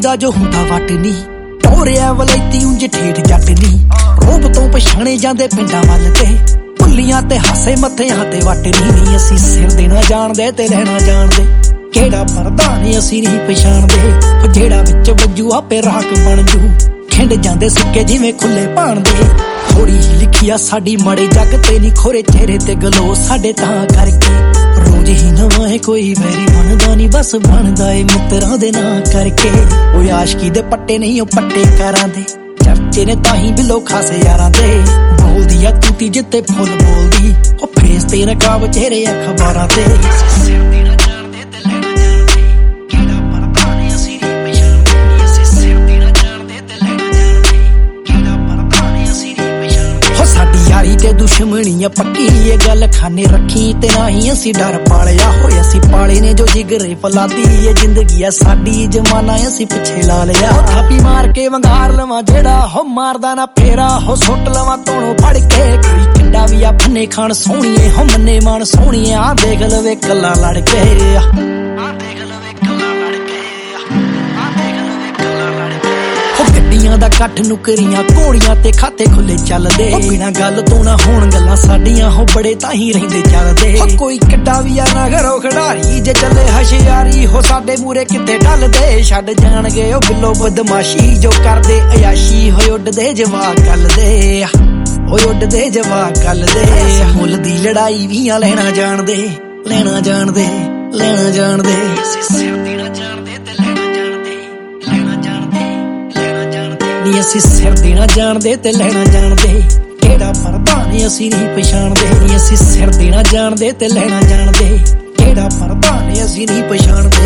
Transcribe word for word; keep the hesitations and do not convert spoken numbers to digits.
ਦਾ ਜੋ ਹੁੰਦਾ ਵੱਟ ਨੀ ਟੋਰਿਆ ਵਲੈਤੀ ਉਂਝ ਠੇਠ ਜੱਟ ਨੀ ਰੋਬ ਤੋਂ ਪਛਾਣੇ ਜਾਂਦੇ ਪਿੰਡਾਂ ਵੱਲ ਤੇ ਭੁੱਲੀਆਂ ਤੇ ਹਾਸੇ ਮੱਥਿਆਂ ਤੇ ਵੱਟ ਨੀ ਨੀ ਅਸੀਂ ਸਿਰ ਦੇਣਾ ਜਾਣਦੇ ਤੇ ਲੈਣਾ ਜਾਣਦੇ ਕਿਹੜਾ ਪ੍ਰਧਾਨ ਅਸੀਂ ਨਹੀਂ ਪਛਾਣਦੇ ਜਿਹੜਾ ਵਿੱਚ ਵੱਜੂ ਆਪੇ ਰਾਖ ਬਣ ਜੂ ਖਿੰਡ ਜਾਂਦੇ ਸਿੱਕੇ ਜਿਵੇਂ ਖੁੱਲੇ ਭਾਣ ਦੇ ਥੋੜੀ ਹੀ ਲਿਖੀ ਆ ਸਾਡੀ ਮਾੜੇ ਜੱਗ ਤੇ ਨੀ ਖੋਰੇ ਚਿਹਰੇ ਤੇ ਗਲੋ ਸਾਡੇ ਤਾਂ ਕਰਕੇ ਰੋਜ਼ ਹੀ ਨਵਾਂ ਹੈ ਕੋਈ ਵੈਰੀ ਬਣਦਾ ਨੀ ਬਸ ਬਣਦਾ ਏ ਮਿੱਤਰਾਂ ਦੇ ਨਾਂ ਕਰਕੇ ਉਹ ਆਸ਼ਕੀ ਦੇ ਪੱਟੇ ਨਹੀਂ ਉਹ ਪੱਟੇ ਕਰਾਂ ਦੇ ਚਰਚੇ ਨੇ ਤਾਂ ਹੀ ਬਿਲੋ ਖਾਸੇ ਯਾਰਾਂ ਦੇ ਬੋਲਦੀ ਆ ਤੂਤੀ ਜਿੱਤੇ ਫੁੱਲ ਬੋਲਦੀ ਉਹ ਫੇਸ ਤੇ ਨਕਾਬ ਚਿਹਰੇ ਅਖਬਾਰਾਂ ਤੇ ਯਾਰੀ ਤੇ ਦੁਸ਼ਮਣੀ ਆ ਪੱਕੀ ਇਹ ਗੱਲ ਖਾਨੇ ਰੱਖੀ ਤੇ ਨਹੀਂ ਅਸੀਂ ਡਰ ਪਾਲਿਆ ਹੋਇਆ ਅਸੀਂ ਪਾਲੇ ਨੇ ਜੋ ਜਿਗਰੇ ਫਲਾਦੀ ਇਹ ਜ਼ਿੰਦਗੀ ਆ ਸਾਡੀ ਜਮਾਨਾ ਅਸੀਂ ਪਿੱਛੇ ਲਾ ਲਿਆ ਥਾਪੀ ਮਾਰ ਕੇ ਵੰਗਾਰ ਲਵਾਂ ਜਿਹੜਾ ਹੋ ਮਾਰਦਾ ਨਾ ਫੇਰਾ ਹੋ ਸੁੱਟ ਲਵਾਂ ਤੋਣੋਂ ਫੜ ਕੇ ਕੋਈ ਕਿੰਡਾ ਵੀ ਆ ਫੰਨੇ ਖਾਣ ਸੋਹਣੀਏ ਹੋ ਮੰਨੇ ਮਾਣ ਸੋਹਣੀਏ ਆ ਦੇਖ ਲਵੇ ਕੱਲਾ ਲੜ ਕੇ ਆ ਦੇਖ ਲਵੇ ਕੱਲਾ ਲੜ ਕੇ ਆ ਦੇਖ ਲਵੇ ਕੱਲਾ ਲੜ ਕੇ ਗੱਡੀਆਂ ਦਾ ਕੱਠ ਨੁਕਰੀਆਂ ਘੋੜੀਆਂ ਤੇ ਖਾਤੇ ਖੁੱਲੇ ਚੱਲਦੇ ਬਿਨਾਂ ਗੱਲ ਤੋਂ ਨਾ ਹੋਣ ਗੱਲਾਂ ਸਾਡੀਆਂ ਹੋ ਬੜੇ ਤਾਂ ਹੀ ਰਹਿੰਦੇ ਚੱਲਦੇ ਕੋਈ ਕਿੱਡਾ ਵੀ ਆ ਨਾ ਘਰੋਂ ਖਿਡਾਰੀ ਜੇ ਚੱਲੇ ਹਸ਼ਿਆਰੀ ਹੋ ਸਾਡੇ ਮੂਰੇ ਕਿੱਥੇ ਢਲਦੇ ਛੱਡ ਜਾਣਗੇ ਉਹ ਬਿੱਲੋ ਬਦਮਾਸ਼ੀ ਜੋ ਕਰਦੇ ਅਯਾਸ਼ੀ ਹੋਏ ਉੱਡਦੇ ਜਵਾਕ ਕੱਲਦੇ ਓਏ ਉੱਡਦੇ ਜਵਾਕ ਕੱਲਦੇ ਮੁੱਲ ਦੀ ਲੜਾਈ ਵੀ ਆ ਲੈਣਾ ਜਾਣਦੇ ਲੈਣਾ ਜਾਣਦੇ ਲੈਣਾ ਜਾਣਦੇ ਸਿਰ ਦੇਣਾ ਜਾਣਦੇ ਤੇ ਲੈਣਾ ਜਾਣਦੇ ਲੈਣਾ ਜਾਣਦੇ ਨੀ ਅਸੀਂ ਸਿਰ ਦੇਣਾ ਜਾਣਦੇ ਤੇ ਲੈਣਾ ਜਾਣਦੇ ਕਿਹੜਾ ਪ੍ਰਧਾਨ ਅਸੀਂ ਨਹੀਂ ਪਛਾਣਦੇ ਨੀ ਅਸੀਂ ਸਿਰ ਦੇਣਾ ਜਾਣਦੇ ਤੇ ਲੈਣਾ ਜਾਣਦੇ ਕਿਹੜਾ ਪ੍ਰਧਾਨ ਅਸੀਂ ਨਹੀਂ ਪਛਾਣਦੇ